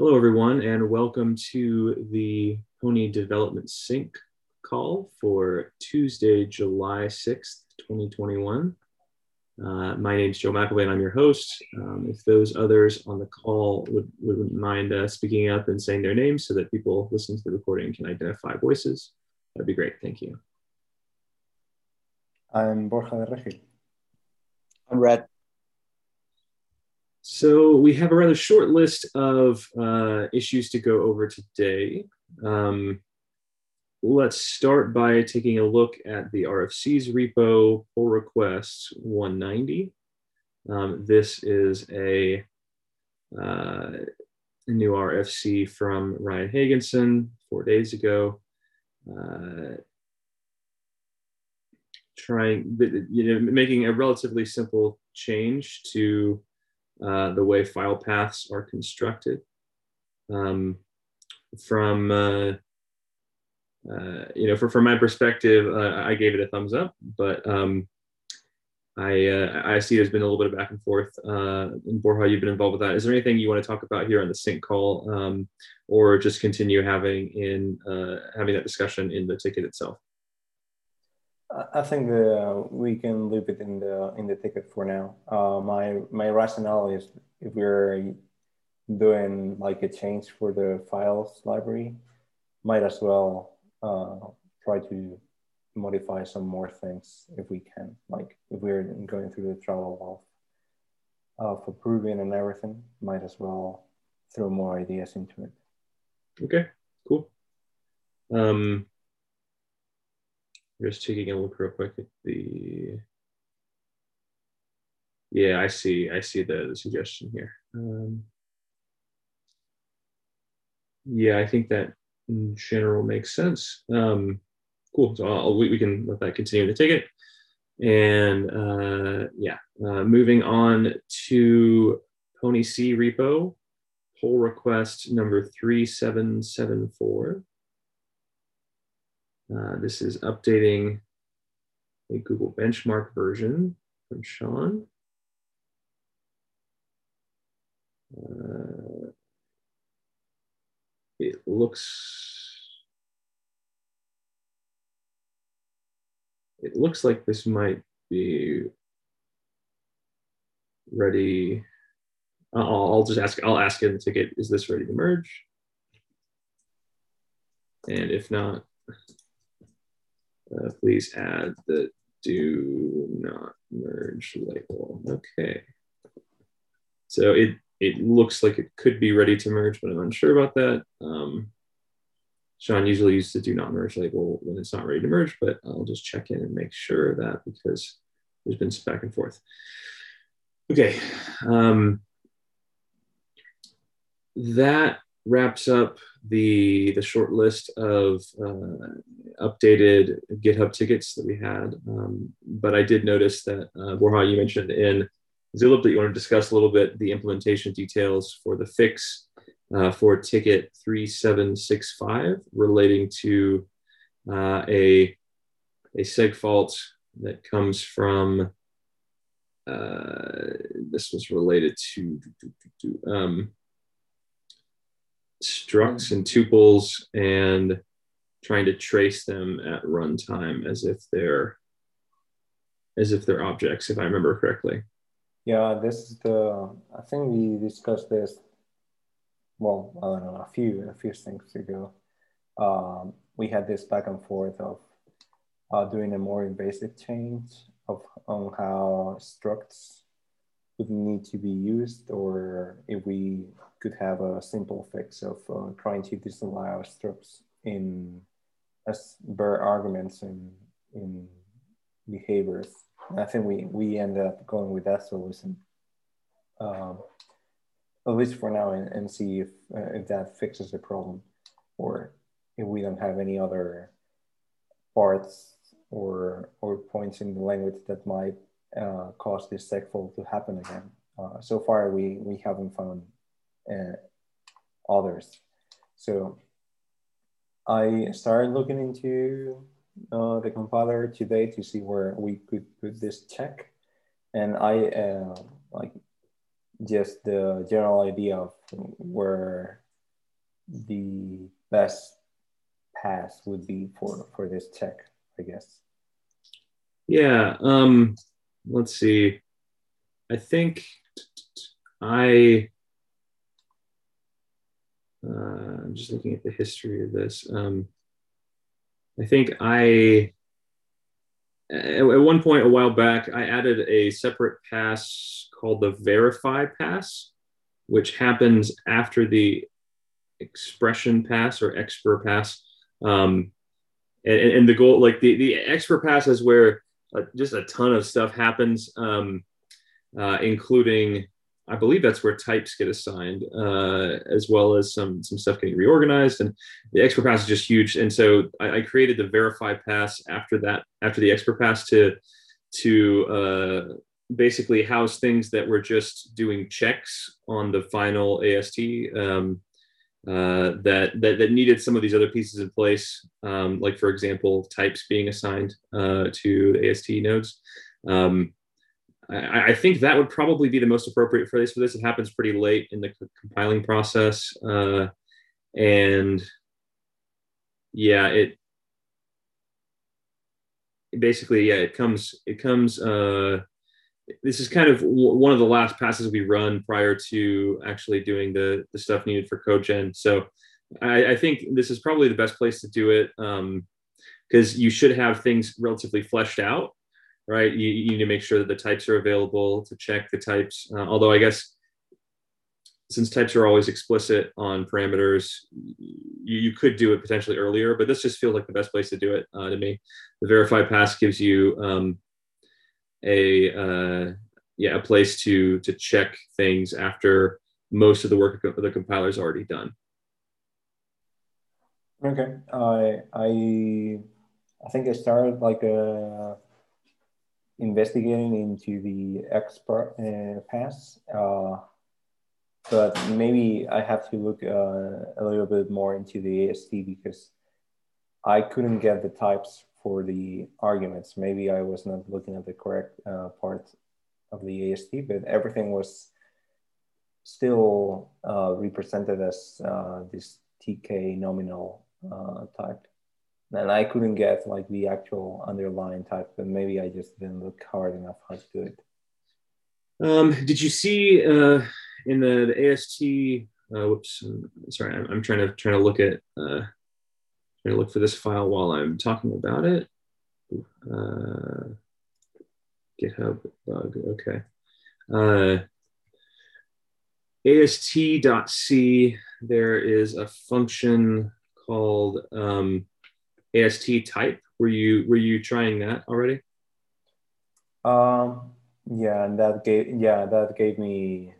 Hello, everyone, and welcome to the Pony Development Sync call for Tuesday, July 6th, 2021. My name is Joe McAvoy, and I'm your host. If those others on the call wouldn't mind speaking up and saying their names so that people listening to the recording can identify voices, that'd be great. Thank you. I'm Borja de Regil. I'm Red. So we have a rather short list of issues to go over today. Let's start by taking a look at the RFC's repo pull request 190. This is a new RFC from Ryan Hagenson 4 days ago. Making a relatively simple change to the way file paths are constructed. From my perspective, I gave it a thumbs up, but I see there's been a little bit of back and forth. And Borja, you've been involved with that. Is there anything you want to talk about here on the sync call, or just continue having that discussion in the ticket itself? I think we can leave it in the ticket for now. My rationale is if we're doing like a change for the files library, might as well try to modify some more things if we can. Like if we're going through the trouble of approving and everything, might as well throw more ideas into it. Okay, cool. Just taking a look real quick at the. Yeah, I see the suggestion here. Yeah, I think that in general makes sense. Cool. So we can let that continue in the ticket. And moving on to Pony C repo, pull request number 3774. This is updating a Google benchmark version from Sean. It looks like this might be ready. I'll ask in the ticket, is this ready to merge? And if not, please add the do not merge label. Okay. So it looks like it could be ready to merge, but I'm unsure about that. Sean usually uses the do not merge label when it's not ready to merge, but I'll just check in and make sure of that because there's been some back and forth. Okay. That wraps up the short list of updated GitHub tickets that we had. But I did notice that, Borja, you mentioned in Zulip that you want to discuss a little bit the implementation details for the fix for ticket 3765 relating to a seg fault that comes from, this was related to structs and tuples and trying to trace them at runtime as if they're objects, if I remember correctly. Yeah, this is I think we discussed this, well, I don't know, a few things ago. We had this back and forth of doing a more invasive change on how structs would need to be used, or if we could have a simple fix of trying to disallow structs as bare arguments in behaviors. I think we ended up going with that solution, at least for now, and see if that fixes the problem, or if we don't have any other parts or points in the language that might cause this seg fault to happen again. So far, we haven't found others. So I started looking into the compiler today to see where we could put this check. And I like just the general idea of where the best pass would be for this check, I guess. Yeah. Let's see. I think I'm just looking at the history of this. I think at one point a while back, I added a separate pass called the verify pass, which happens after the expression pass or expert pass. And the goal, like the expert pass is where just a ton of stuff happens, including, I believe that's where types get assigned, as well as some stuff getting reorganized. And the expert pass is just huge. And so I created the verify pass after the expert pass to basically house things that were just doing checks on the final AST. That needed some of these other pieces in place, like for example, types being assigned to the AST nodes. I think that would probably be the most appropriate for this. It happens pretty late in the compiling process, and yeah, it basically, yeah, it comes. This is kind of one of the last passes we run prior to actually doing the stuff needed for CodeGen. So I think this is probably the best place to do it, because you should have things relatively fleshed out, right? You need to make sure that the types are available to check the types. Although I guess since types are always explicit on parameters, you could do it potentially earlier, but this just feels like the best place to do it to me. The verify pass gives you a place to check things after most of the work of the compiler is already done. Okay, I think I started like investigating into the expert pass, but maybe I have to look a little bit more into the AST because I couldn't get the types for the arguments. Maybe I was not looking at the correct part of the AST, but everything was still represented as this TK nominal type. And I couldn't get like the actual underlying type, but maybe I just didn't look hard enough how to do it. Did you see in the AST? Whoops, sorry, I'm trying to look at. Trying to look for this file while I'm talking about it. GitHub bug. Okay. AST.c. There is a function called AST type. Were you trying that already? Yeah, and that gave me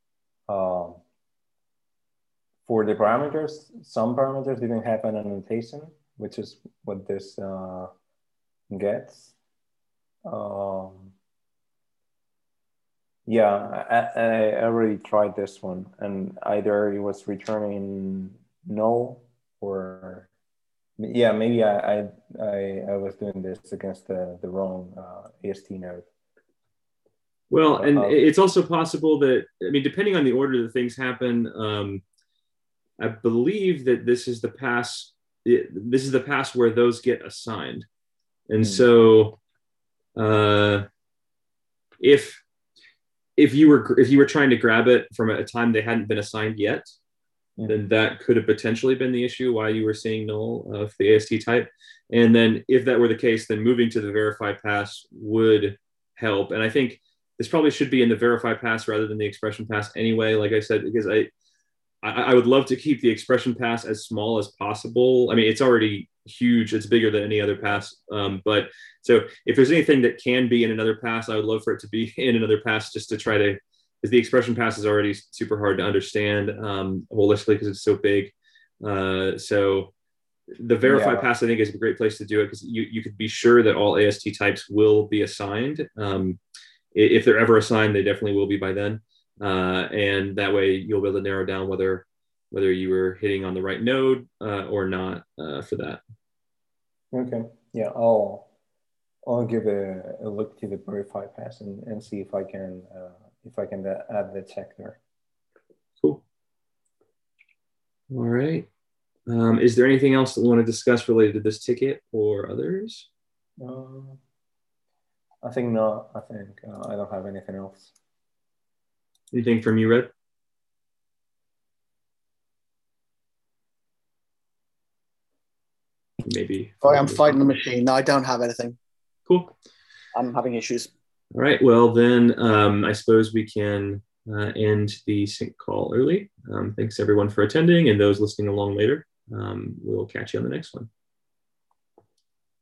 for the parameters. Some parameters didn't have an annotation, which is what this gets. Yeah, I already tried this one, and either it was returning null or yeah, maybe I was doing this against the wrong AST node. Well, and it's also possible that, I mean, depending on the order that things happen, I believe that this is the pass. This is the pass where those get assigned, and so if you were trying to grab it from a time they hadn't been assigned yet, then that could have potentially been the issue why you were seeing null of the AST type. And then if that were the case, then moving to the verify pass would help. And I think this probably should be in the verify pass rather than the expression pass anyway, like I said, because I would love to keep the expression pass as small as possible. I mean, it's already huge. It's bigger than any other pass. But so if there's anything that can be in another pass, I would love for it to be in another pass just to try to, because the expression pass is already super hard to understand holistically because it's so big. So the verify pass, I think, is a great place to do it because you could be sure that all AST types will be assigned. If they're ever assigned, they definitely will be by then. And that way you'll be able to narrow down whether you were hitting on the right node or not for that. Okay. Yeah, I'll give a look to the verify pass and see if I can add the check there. Cool. All right. Is there anything else that we want to discuss related to this ticket or others? I think not. I think I don't have anything else. Anything from you, Red? Maybe. Sorry, I'm fighting the machine. No, I don't have anything. Cool. I'm having issues. All right. Well, then I suppose we can end the sync call early. Thanks everyone for attending, and those listening along later. We'll catch you on the next one.